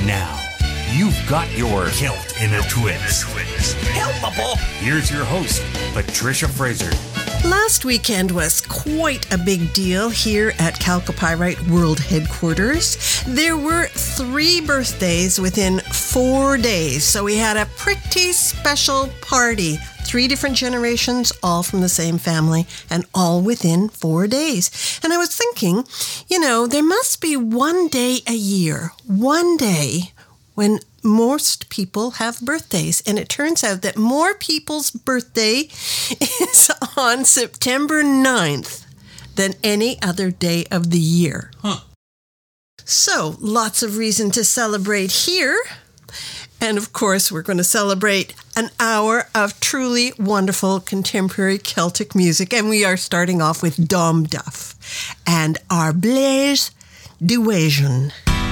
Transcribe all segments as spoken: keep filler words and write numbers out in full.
And now, you've got your kilt in a twist. Helpable. Here's your host, Patricia Fraser. Last weekend was quite a big deal here at Chalcopyrite World Headquarters. There were three birthdays within four days, so we had a pretty special party. Three different generations, all from the same family, and all within four days. And I was thinking, you know, there must be one day a year, one day when most people have birthdays. And it turns out that more people's birthday is on September ninth than any other day of the year. Huh. So, lots of reason to celebrate here. And of course, we're going to celebrate an hour of truly wonderful contemporary Celtic music. And we are starting off with Dom Duff and Our Blaise Duwasion.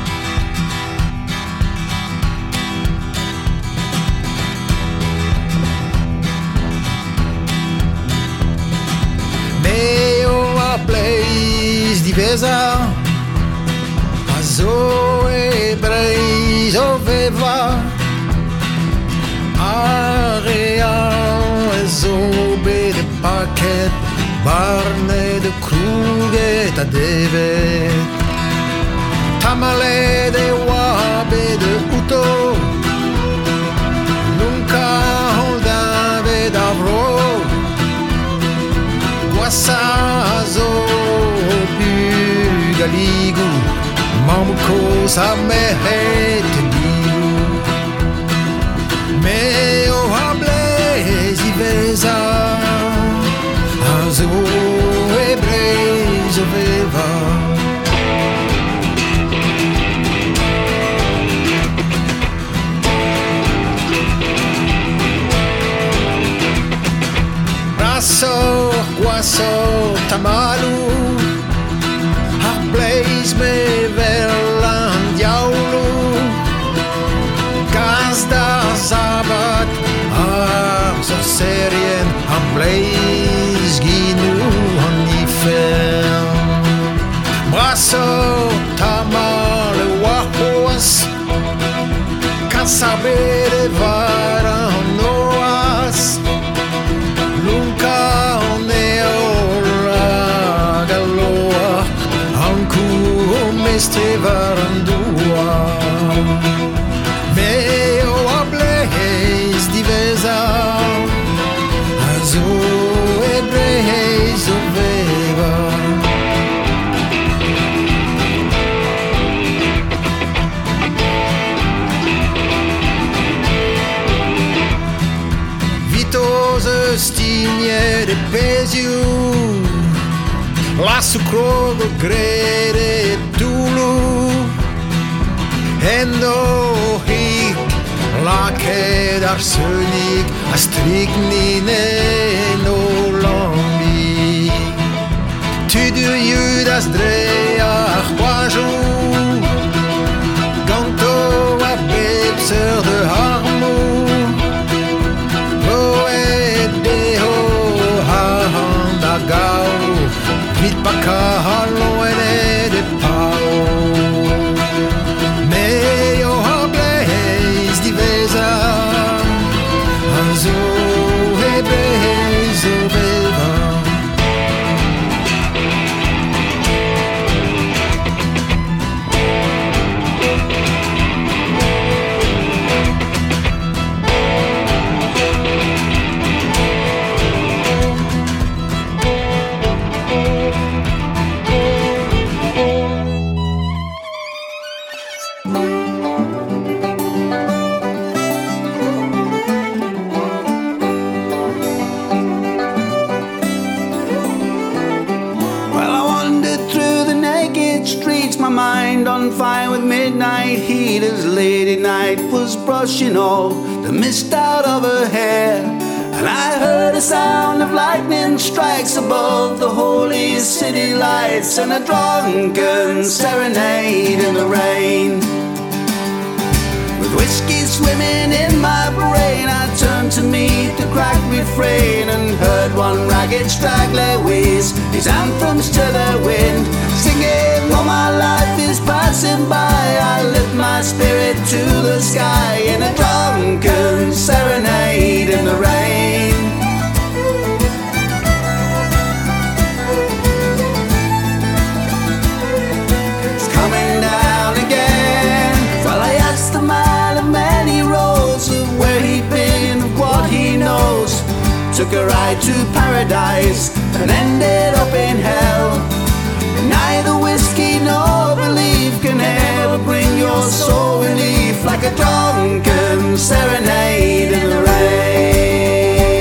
Meo a Blaise Duwasion, a Zoe Blaise Oveva. Areal zobe de paket, barne de kruget a devet. Tamale de wabe de uto, nunca holdave d'avro. Guassazo bugaligu, mamuko sa mehet. Meo a Blaise Duwasion, a Zoe Blaise Oveva. Brasso, guasso, tamalu, a Blaise me verlan diaulu. Gazda Zabat, a Sorcerien, a Blaise Ginu, on y fer. Brasso, tamale, wahos, Kasabe de varan noas, Lunka neora galoa, Anku mestre varandua. Meo a Blaise Duwasion, a Zoe Blaise Oveva. Vitose stigne de Péziu, la sucrogo grede Tulu. Endo hik, lake d'arsenic, a strychnine no lambi. Tu du Judas dreach wajou, ganto a bebser de harmou. Loe deho ha gau, vit baka loene de pao. Meo a Blaise Duwasion, a Zoe Blaise Oveva. On fire with midnight heat as Lady Night was brushing all the mist out of her hair. And I heard a sound of lightning strikes above the holy city lights, and a drunken serenade in the rain. With whiskey swimming in my brain, I turned to to meet the cracked refrain and heard one ragged straggler wheeze his anthems to the wind, singing, "All my life is passing by, I lift my spirit to the sky in a drunken serenade in the rain." It's coming down again. Well, I asked the man of many roads of where he'd been, of what he knows. Took a ride to paradise and ended up in hell. Neither whiskey nor belief can ever bring your soul relief like a drunken serenade in the rain.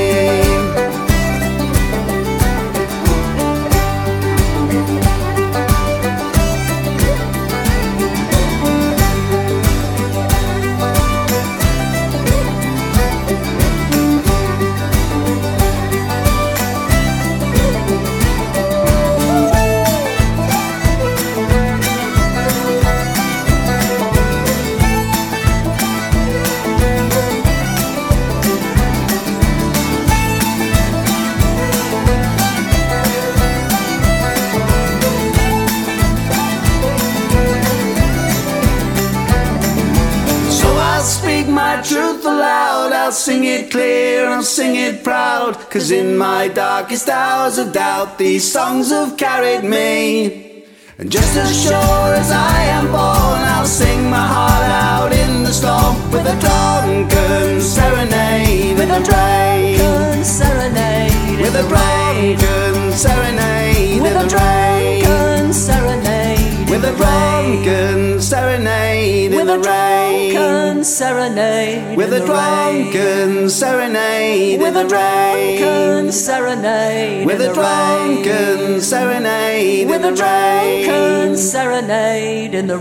Truth aloud, I'll sing it clear, I'll sing it proud, 'cause in my darkest hours of doubt these songs have carried me. And just as sure as I am born, I'll sing my heart out in the storm with a drunken serenade in the rain. With a drunken serenade in the rain. With a drunken serenade in the rain. Serenade with a drunken serenade with a drunken serenade with a drunken serenade with a drunken serenade in the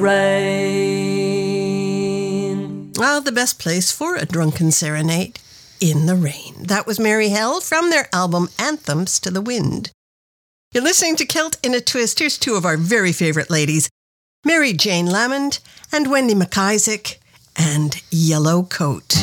rain. Well, the best place for a drunken serenade, in the rain. That was Merry Hell from their album Anthems to the Wind. You're listening to Kilt in a Twist. Here's two of our very favorite ladies, Mary Jane Lamond and Wendy McIsaac, and Yellow Coat.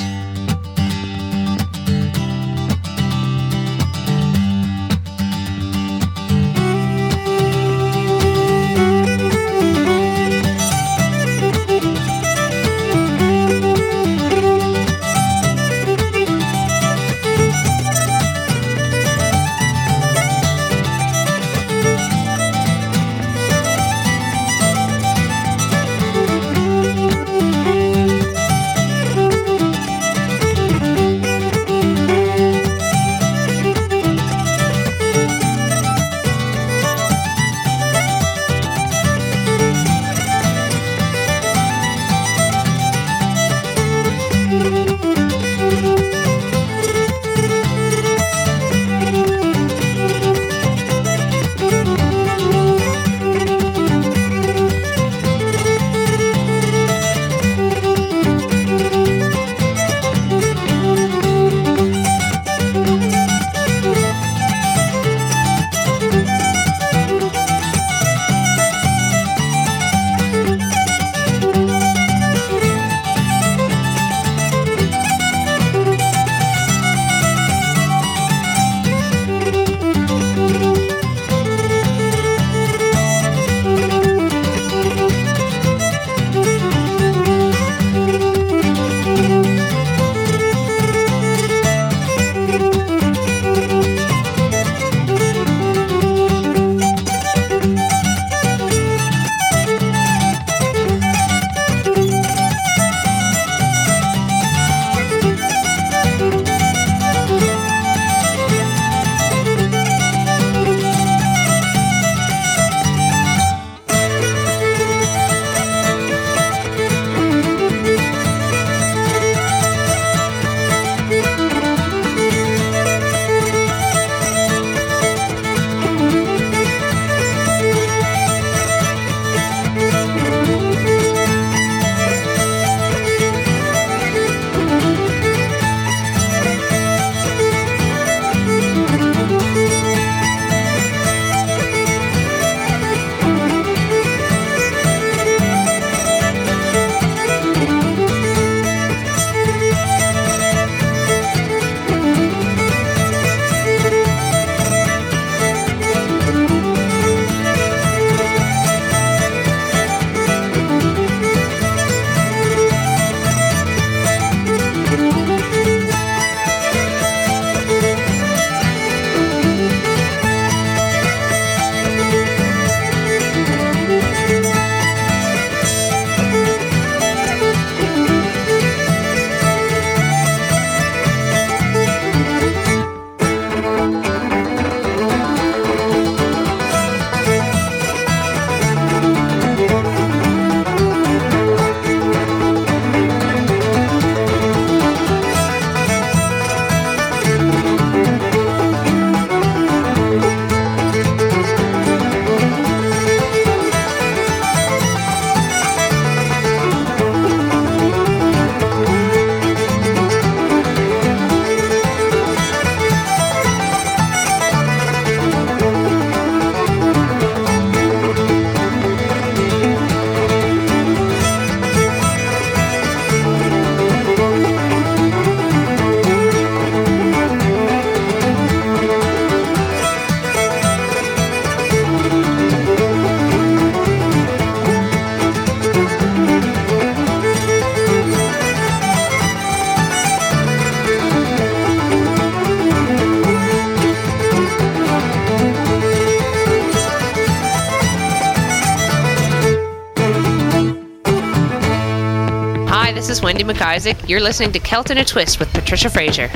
Hi, this is Wendy McIsaac. You're listening to Celt in a Twist with Patricia Fraser.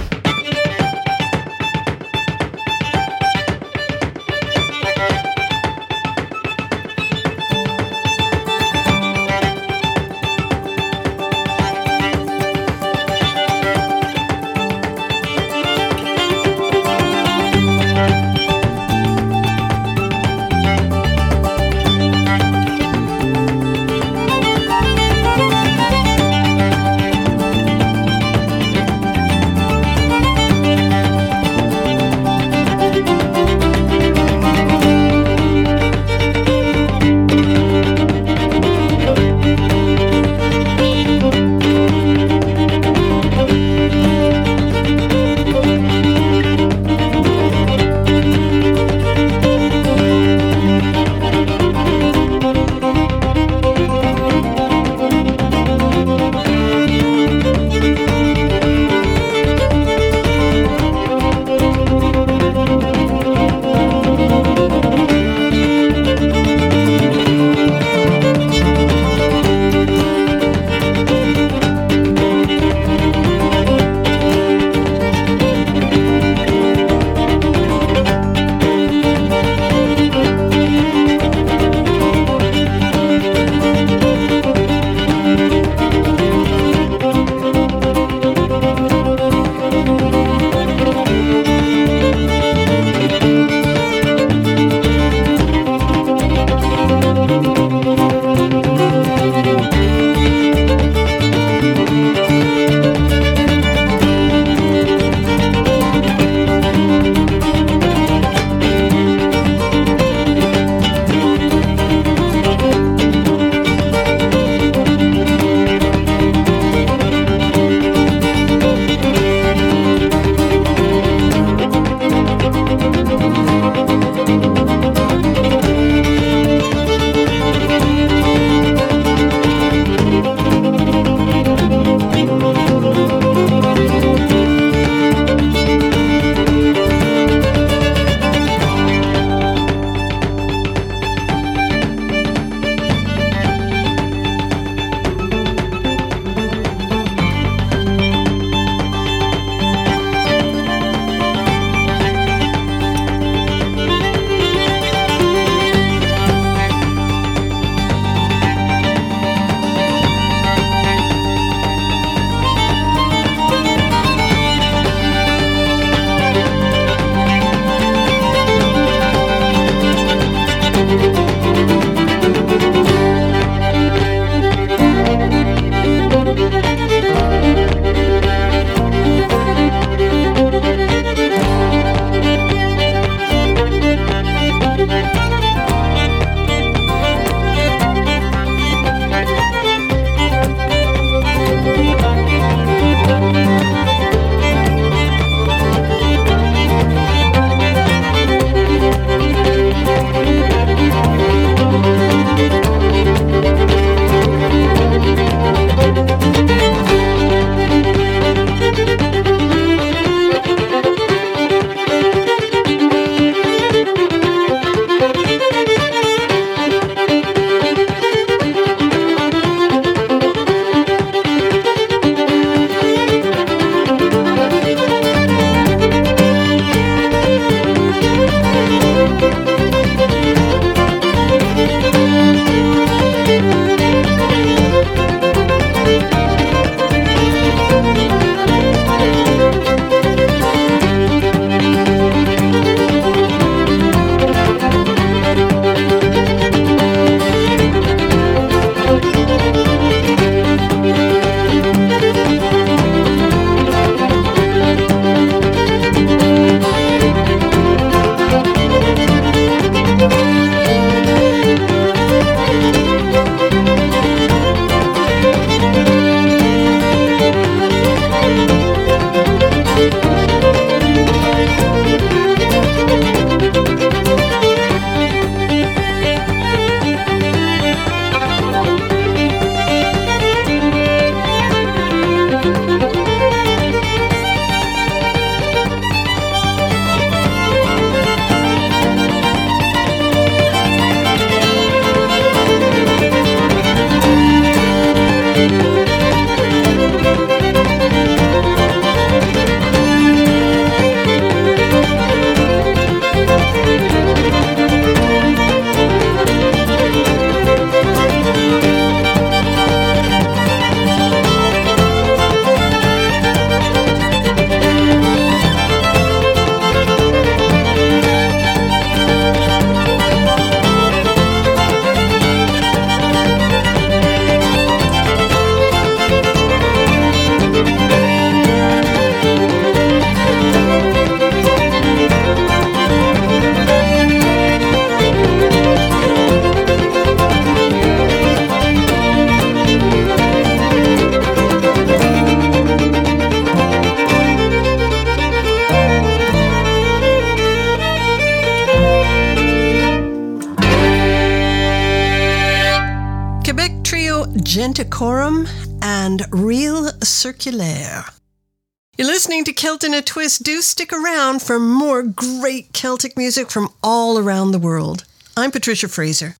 Manticorum and Real Circulaire. You're listening to Celt in a Twist. Do stick around for more great Celtic music from all around the world. I'm Patricia Fraser.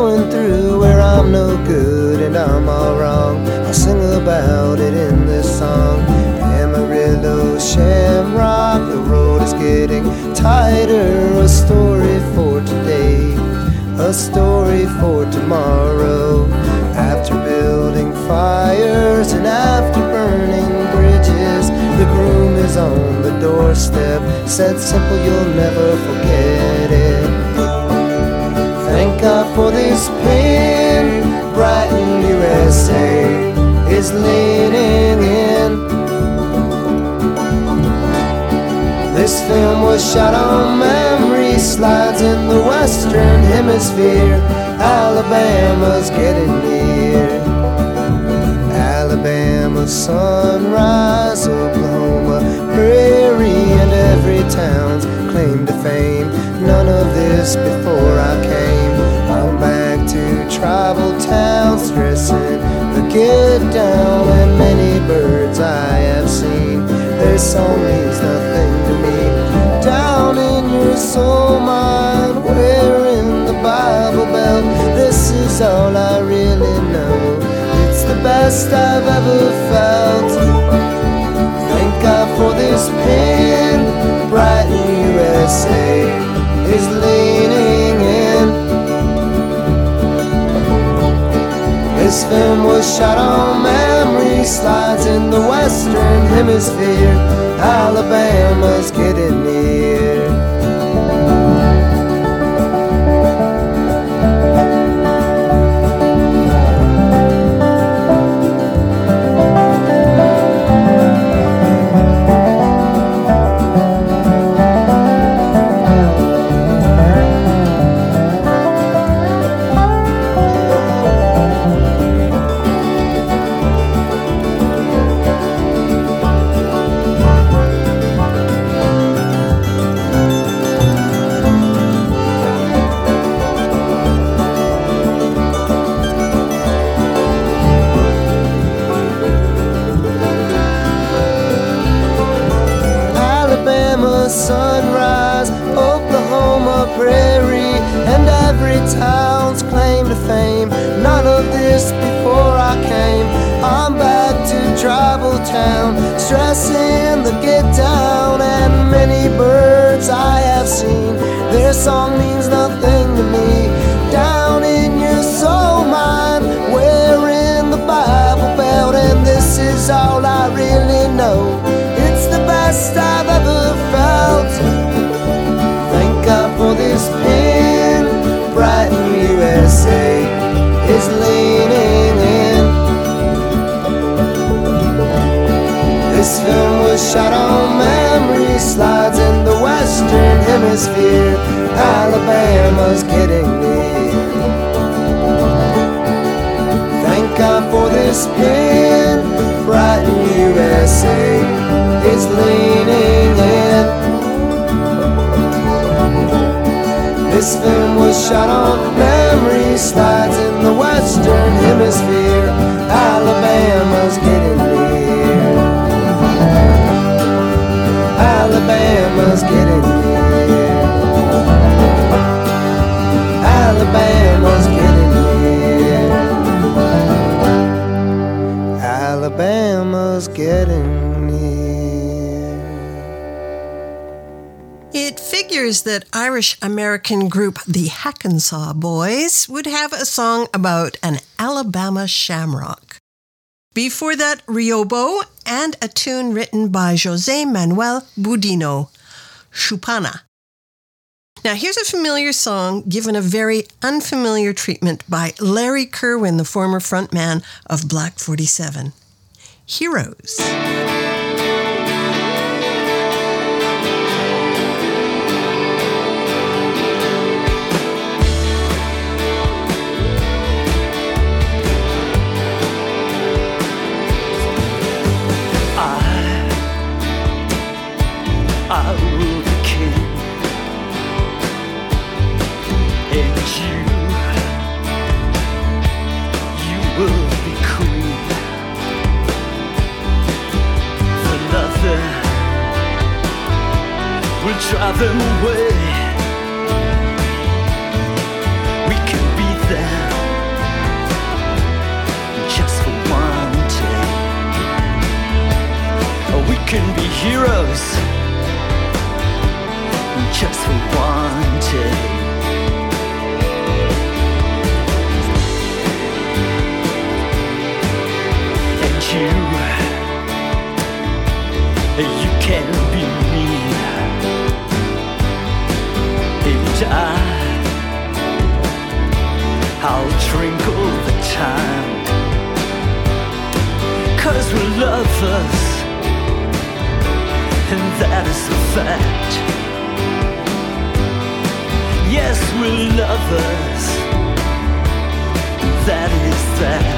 going through where I'm no good and I'm all wrong. I'll sing about it in this song. Amarillo, Shamrock, the road is getting tighter. A story for today, a story for tomorrow. After building fires and after burning bridges, the groom is on the doorstep. Said simple, you'll never forget it. Thank God for this pen. Brighton, U S A is leaning in. This film was shot on memory slides in the Western Hemisphere. Alabama's getting near. Alabama sunrise, Oklahoma prairie, and every town's claim to fame. None of this before I came. I'm back to tribal town, stressing the get down, and many birds I have seen. Their song means nothing to me. Down in your soul mine, where in the Bible Belt, this is all I really know. It's the best I've ever felt. Thank God for this pen. Brighton, U S A is leaning in. This film was shot on memory slides in the Western Hemisphere. Alabama's getting near. Sunrise, Oklahoma prairie, and every town's claim to fame. None of this before I came. I'm back to tribal town, stressing the get down, and many birds I have seen. Their song means nothing to me. Down in your soul mine, where in the Bible Belt, and this is all I really know. It's the best I've ever felt. Thank God for this pen. Brighton, U S A is leaning in. This film was shot on memory slides in the Western Hemisphere. Alabama's getting near. Thank God for this pen. Brighton, U S A is leaning in. This film was shot on memory slides in the Western Hemisphere. Alabama's getting near. Alabama's getting near. Alabama's getting near. Alabama's getting near. It figures that Irish-American group the Hackensaw Boys would have a song about an Alabama shamrock. Before that, Riobo, and a tune written by José Manuel Budino, Chupana. Now here's a familiar song given a very unfamiliar treatment by Larry Kirwan, the former frontman of Black forty-seven. Heroes. I will be king, and you, you will be queen. For nothing will drive them away. We can beat them time. 'Cause we're lovers, and that is a fact. Yes, we're lovers, that is that.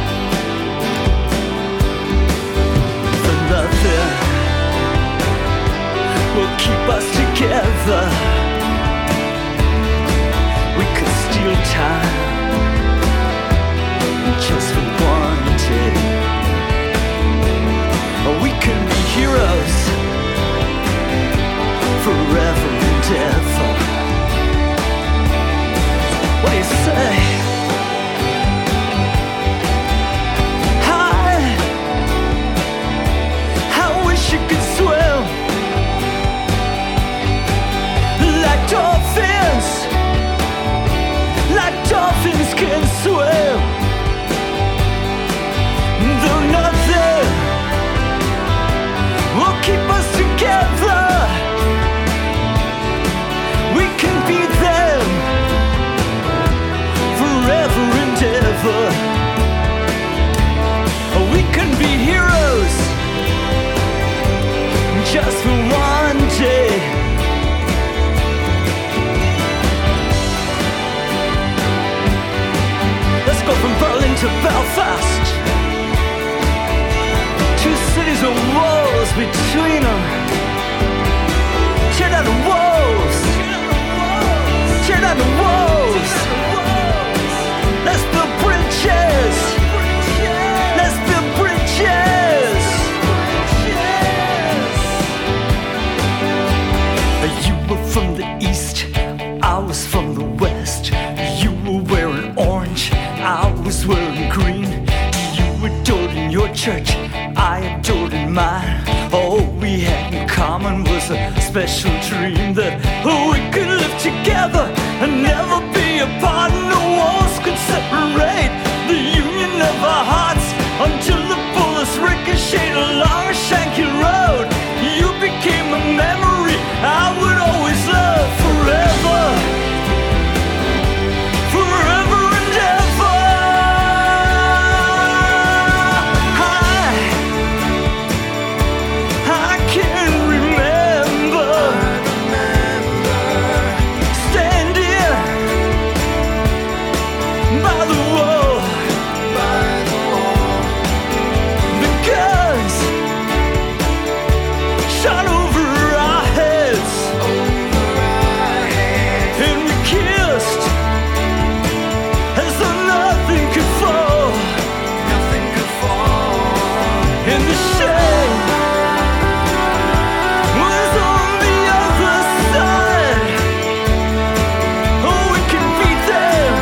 The nothing will keep us together. We could steal time just for one day. We can be heroes forever and ever. What do you say? Hi, I wish you could swim like dolphins, like dolphins can swim. Though nothing will keep us together, we can be them forever and ever. We can be heroes just for one day. Let's go from Berlin to Belfast, two cities with walls between them. Tear down the walls, tear down the walls. Let's build bridges, let's build bridges. You were from the east, I was from the west. You were wearing orange, I was wearing green. You adored in your church, I adored in mine. All we had in common was a special dream that we could live together and never be apart. No walls could separate the union of our hearts until the bullets ricocheted along Shanky Road. You became a memory I would always love forever, forever and ever. I can remember standing by the wall, the guns shot over our heads, and we kissed as though nothing could fall, nothing could fall, and the shame was on the other side. Oh, we can be there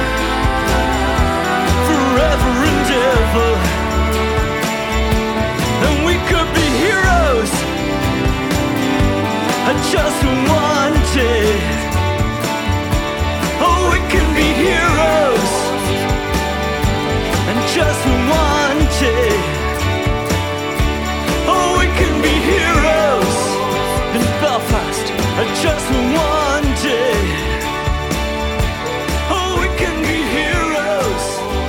forever and ever, and we could be heroes just one day. Oh, we can be heroes and just one day. Oh, we can be heroes in Belfast just one day. Oh, we can be heroes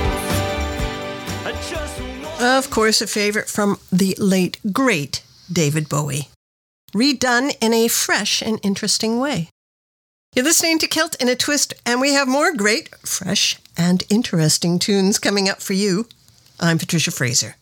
just one. Of course, a favorite from the late, great David Bowie, redone in a fresh and interesting way. You're listening to Kilt in a Twist, and we have more great, fresh, and interesting tunes coming up for you. I'm Patricia Fraser.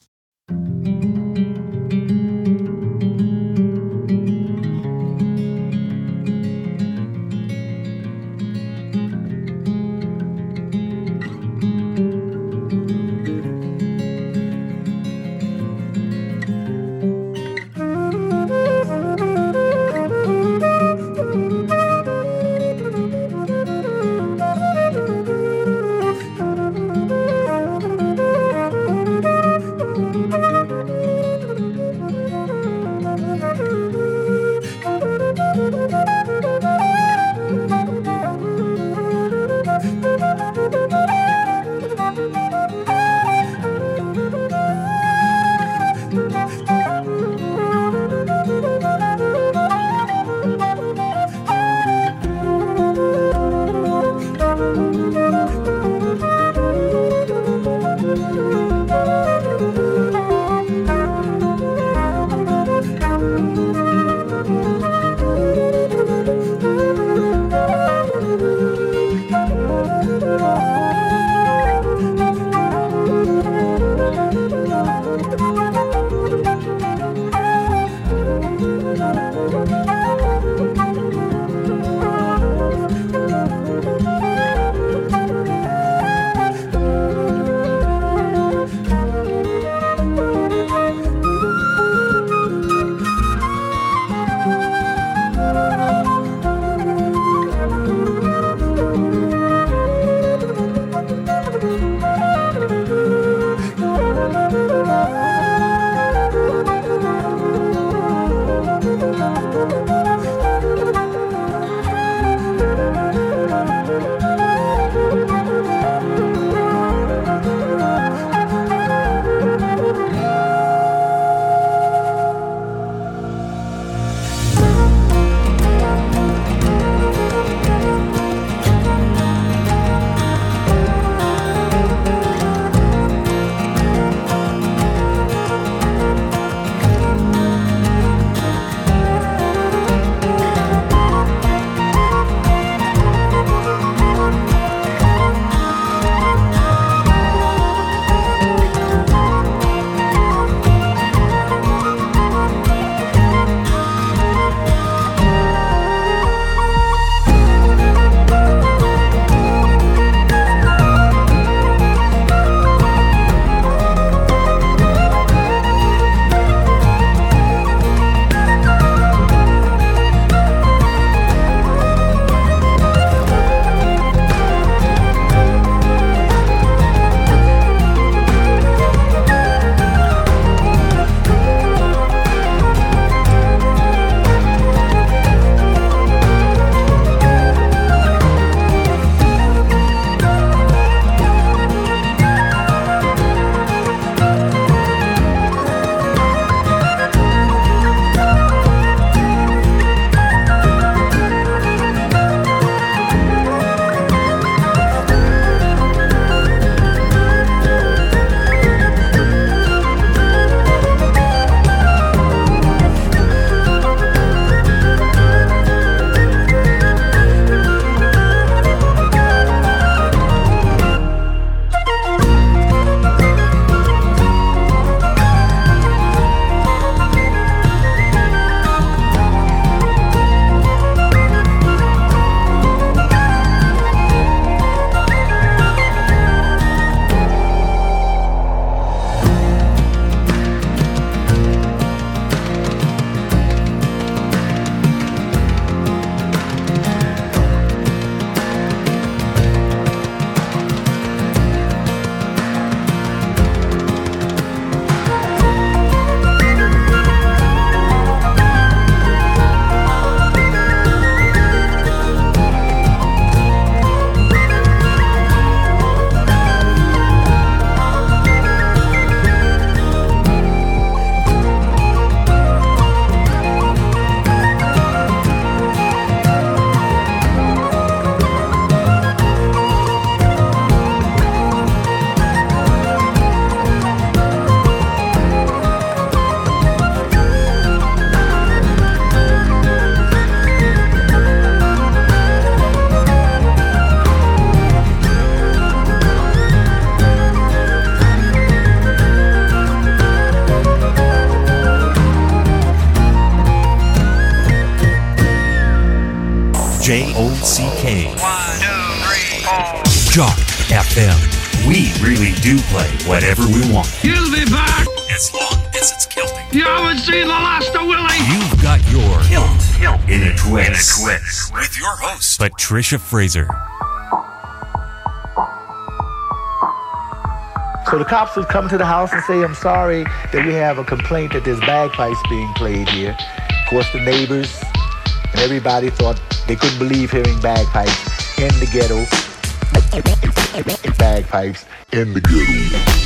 Jock F M. We really do play whatever we want. He'll be back. As long as it's Celtic. You haven't seen the last of Willie. You've got your Kilt in a Twist. In a Twist. With your host, Patricia Fraser. So the cops would come to the house and say, I'm sorry that we have a complaint that there's bagpipes being played here. Of course, the neighbors and everybody thought they couldn't believe hearing bagpipes in the ghetto. Bagpipes in the ghetto.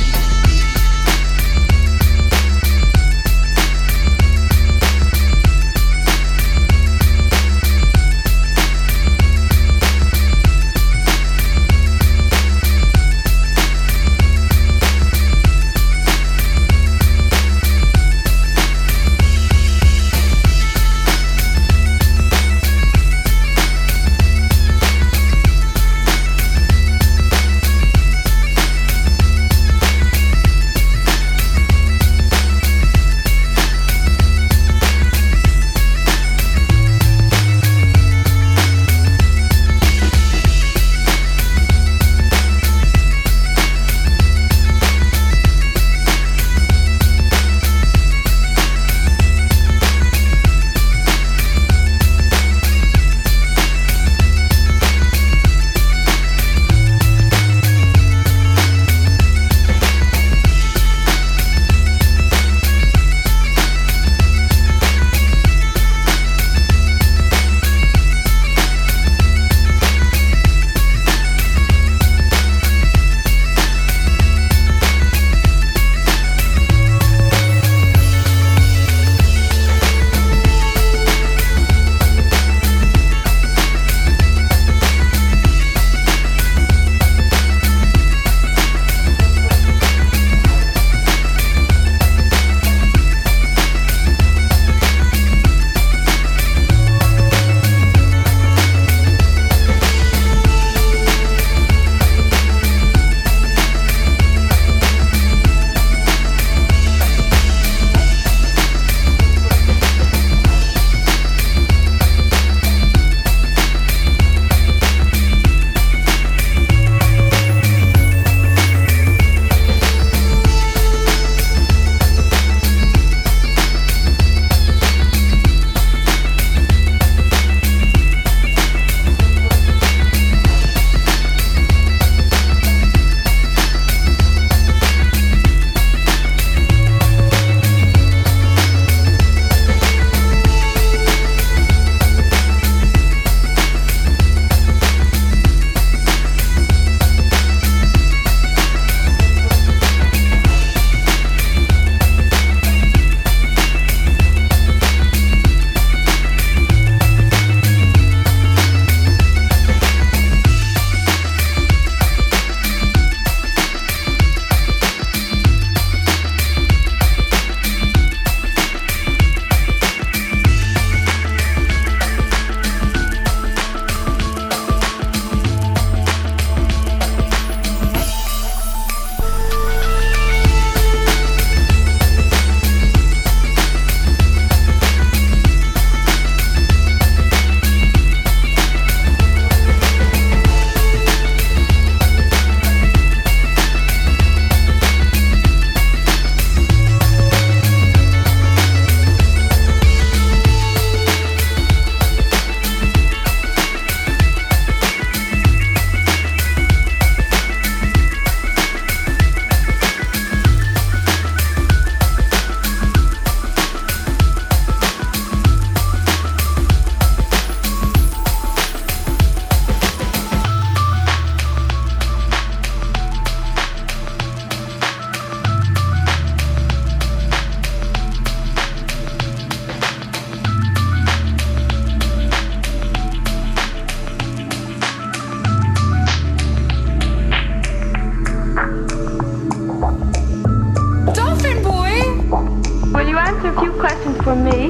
for me.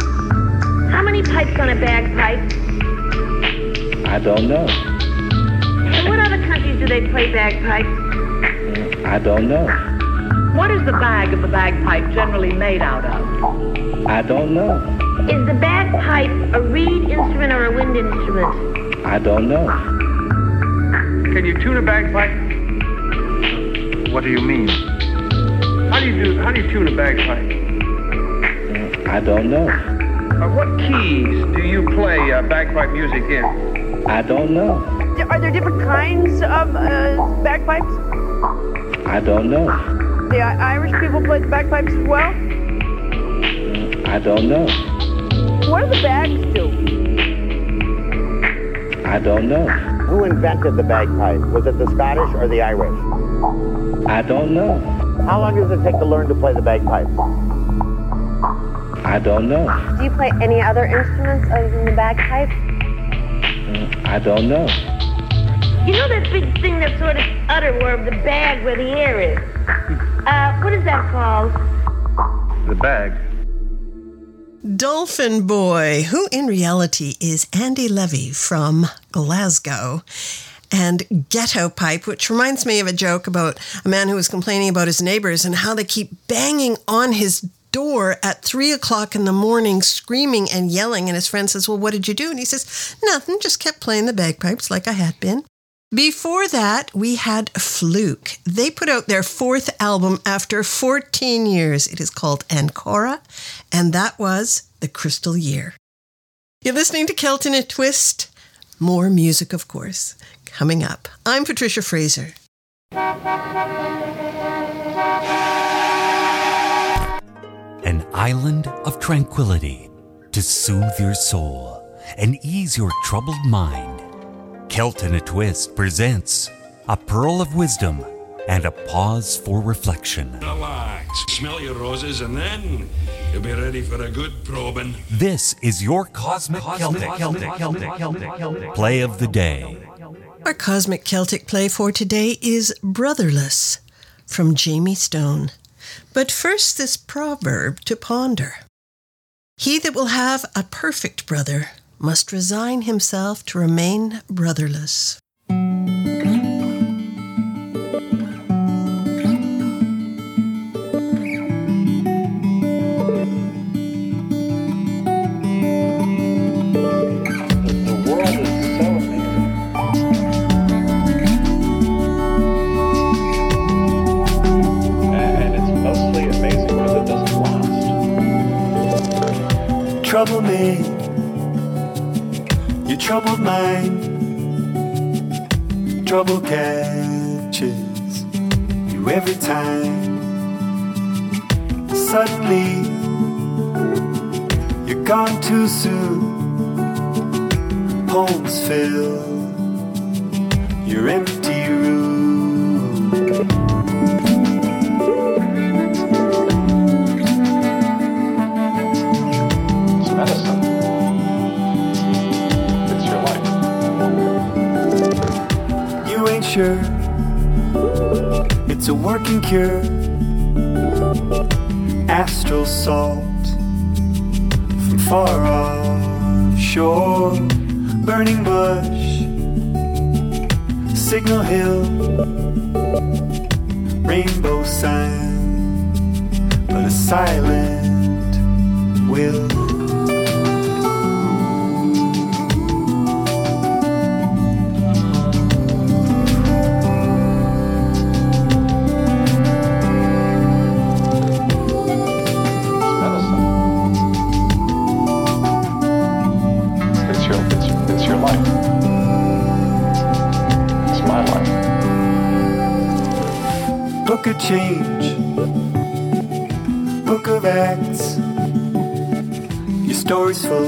How many pipes on a bagpipe? I don't know. In what other countries do they play bagpipes? I don't know. What is the bag of the bagpipe generally made out of? I don't know. Is the bagpipe a reed instrument or a wind instrument? I don't know. Can you tune a bagpipe? What do you mean? How do you do? How do you tune a bagpipe? I don't know. Uh, what keys do you play uh, bagpipe music in? I don't know. Are there different kinds of uh, bagpipes? I don't know. The I- Irish people play the bagpipes as well? I don't know. What do the bags do? I don't know. Who invented the bagpipe? Was it the Scottish or the Irish? I don't know. How long does it take to learn to play the bagpipe? I don't know. Do you play any other instruments other than the bagpipe? I don't know. You know that big thing that's sort of udder where the bag where the air is? Uh, what is that called? The bag. Dolphin Boy, who in reality is Andy Levy from Glasgow, and Ghetto Pipe, which reminds me of a joke about a man who was complaining about his neighbors and how they keep banging on his door at three o'clock in the morning, screaming and yelling. And his friend says, well, what did you do? And he says, nothing, just kept playing the bagpipes like I had been. Before that, we had Fluke. They put out their fourth album after fourteen years. It is called Ancora, and that was The Crystal Year. You're listening to Kelton and Twist. More music, of course, coming up. I'm Patricia Fraser. An island of tranquility to soothe your soul and ease your troubled mind. Kelton and Twist presents a pearl of wisdom and a pause for reflection. Relax, smell your roses, and then you'll be ready for a good probing. This is your Cosmic, Cosmic Celtic, Celtic, Celtic, Celtic, Celtic, Celtic play of the day. Our Cosmic Celtic play for today is Brotherless from Jamie Stone. But first, this proverb to ponder. He that will have a perfect brother must resign himself to remain brotherless. Trouble me, your troubled mind. Trouble catches you every time. Suddenly, you're gone too soon. Poems fill your empty room. Sure, it's a working cure. Astral salt from far offshore. Burning bush, Signal Hill, rainbow sign, but a silent will. Book of change, book of acts. Your story's full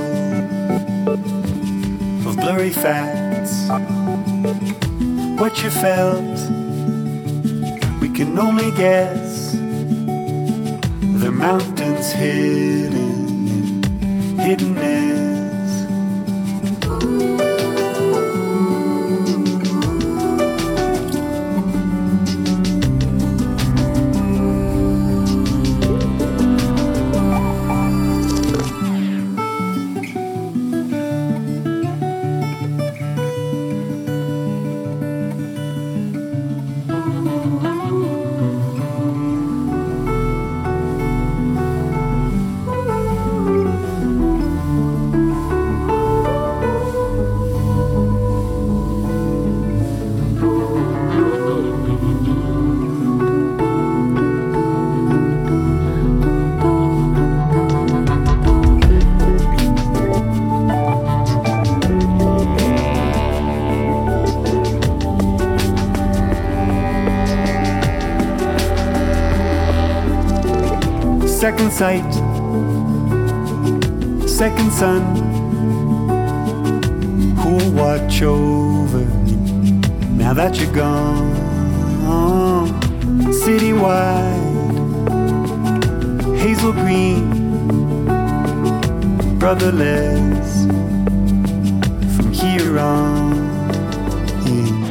of blurry facts. What you felt, we can only guess. The mountains hidden in hiddenness. second sight, second son, who'll watch over me now that you're gone. Citywide, hazel green, brotherless from here on in.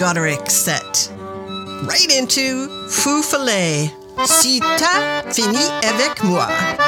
Goderic set. Right into Fou Follet. Si t'as fini avec moi.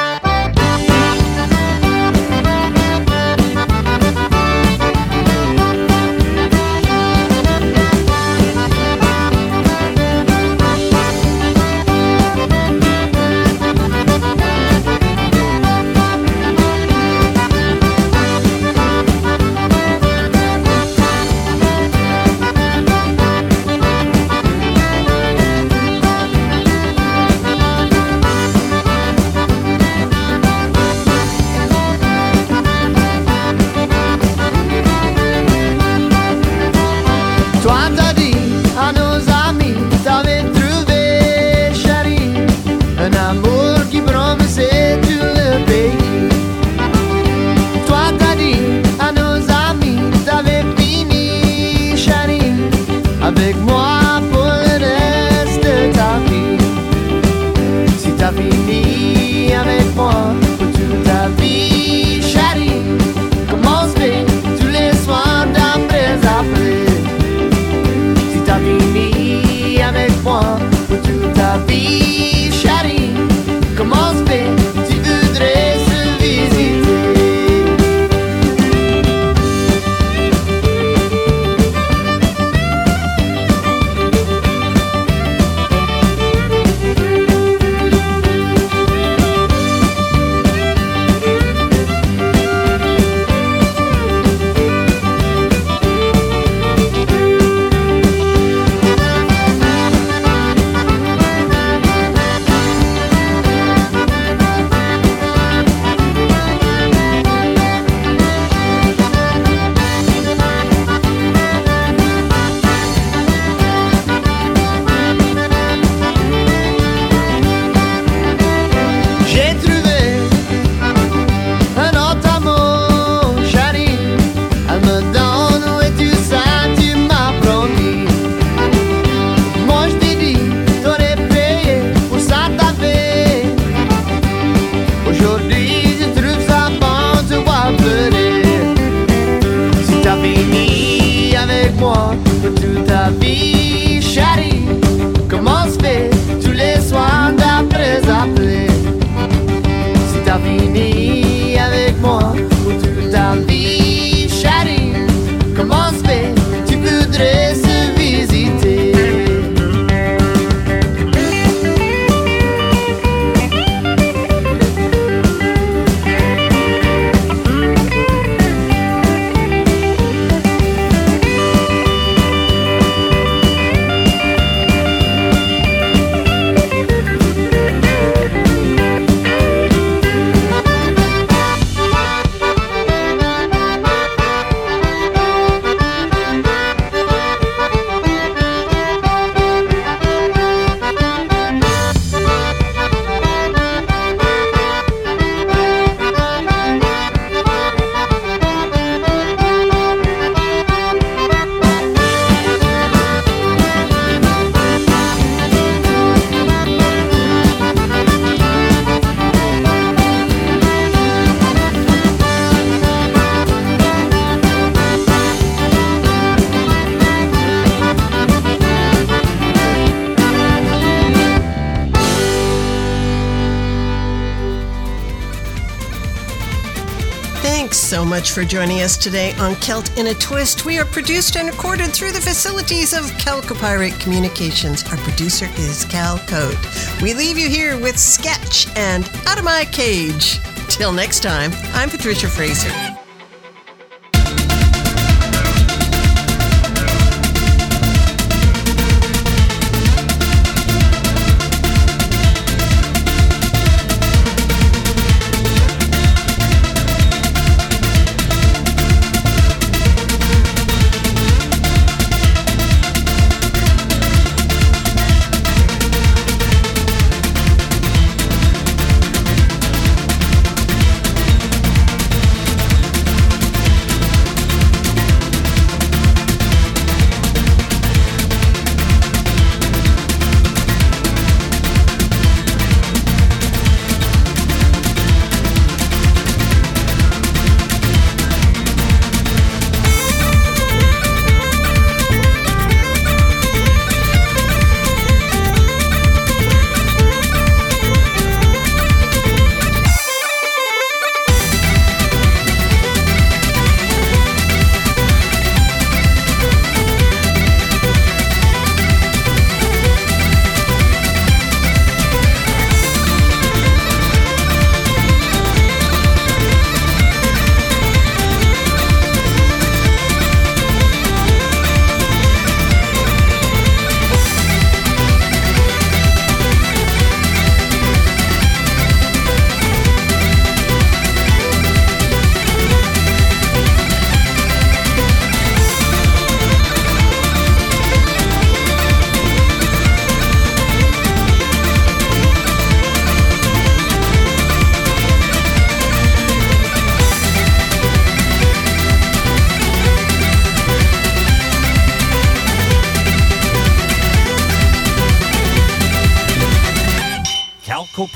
So much for joining us today on Celt in a Twist. We are produced and recorded through the facilities of Calcopyrite Communications. Our producer is Cal Code. We leave you here with Sketch and Out of My Cage. Till next time, I'm Patricia Fraser.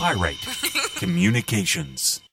Calcopyrite Communications.